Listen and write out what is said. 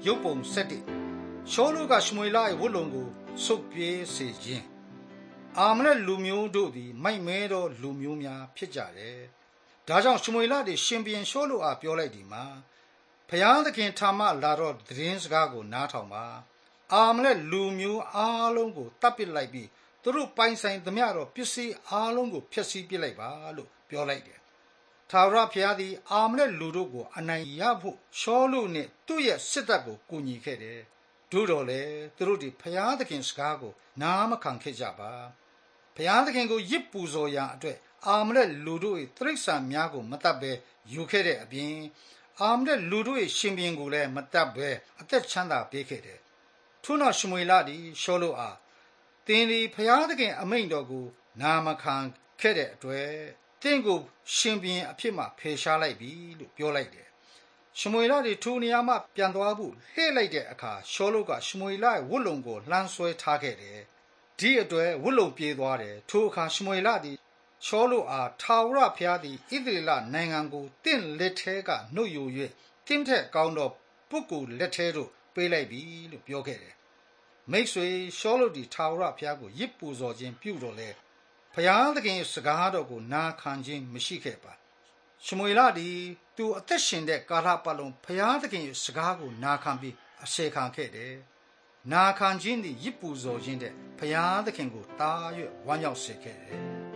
ရုပ်ပုံ7ရှောလုကရှမွေလ၏ဝတ်လုံကိုဆုတ်ပြေးစေခြင်းအာမလက်လူမျိုးတို့သည်မိုက်မဲသောလူမျိုးများဖြစ်ကြတယ်။ဒါကြောင့်ရှမွေလသည်ရှင်ဘုရင်ရှောလုအားပြောလိုက်သည်မှာဖျားသခင်ထာမလာတော့သတင်းစကားကိုနားထောင်ပါ။အာမလက်လူမျိုးအားလုံးကိုတပ်ပစ်လိုက်ပြီးသူတို့ပိုင်ဆိုင်သမျှတော့ပစ္စည်းအားလုံးကိုဖျက်ဆီးပစ်လိုက်ပါလို့ပြောလိုက်တယ်။ထာဝရဘုရားသည်အာမလက်လူတို့ကိုအနိုင်ရဖို့ရှောလုနှင့်သူ့ရဲ့စစ်တပ်ကိုကူညီခဲ့တယ်။သို့တော်လည်းသူတို့သည်ဖျားသခင်စကားကိုနားမခံခဲ့ကြပါ။ဖျားသခင်ကိုရစ်ပူဇော်ရာအတွက်အာမလက်လူတို့၏တိရစ္ဆာန်များကိုမတတ်ဘဲယူခဲ့တဲ့အပြင်အာမလက်လူတို့၏ရှင်ဘုရင်ကိုလည်းမတတ်ဘဲအသက်ချမ်းသာပေးခဲ့တယ်။ထို့နောက်ရှမွေလသည်ရှောလုအားသင်သည်ဖျားသခင်အမိန့်တော်ကိုနာမခံခဲ့တဲ့အတွက်သင်ကိုရှင်ဘုရင်အဖြစ်မှဖယ်ရှားလိုက်ပြီလို့ပြောလိုက်တယ်။ရှမွေလသည်ထိုနေရာမှပြန်သွားဖို့လှည့်လိုက်တဲ့အခါရှောလုကရှမွေလရဲ့ဝတ်လုံကိုလှမ်းဆွဲထားခဲ့တယ်။ဒီအတွက်ဝတ်လုံပြေးသွားတယ်။ထိုအခါရှမွေလသည်ရှောလုအားထာဝရဘုရားသည်ဣသရေလနိုင်ငံကိုတင့်လက်ထဲကနှုတ်ယူ၍တင့်ထက်ကောင်းသောပုဂ္ဂိုလ်လက်ထဲသို့ပေးလိုက်ပြီလို့ပြောခဲ့တယ်။မိတ်ဆွေရှောလုသည်ထာဝရဘုရားကိုရစ်ပူဇော်ခြင်းပြုတော်လဲဘုရားသခင်စကားတော်ကိုနာခံခြင်းမရှိခဲ့ပါ။ရှမွေလသည်သူအသက်ရှင်တဲ့ကာလပတ်လုံးဘုရားသခင်ရဲ့စကားကိုနာခံပြီးအစေခံခဲ့တယ်။နာခံခြင်းသည်ရစ်ပူဇော်ခြင်းတဲ့ဘုရားသခင်ကိုတား၍ဝမ်းမြောက်စေခဲ့တယ်။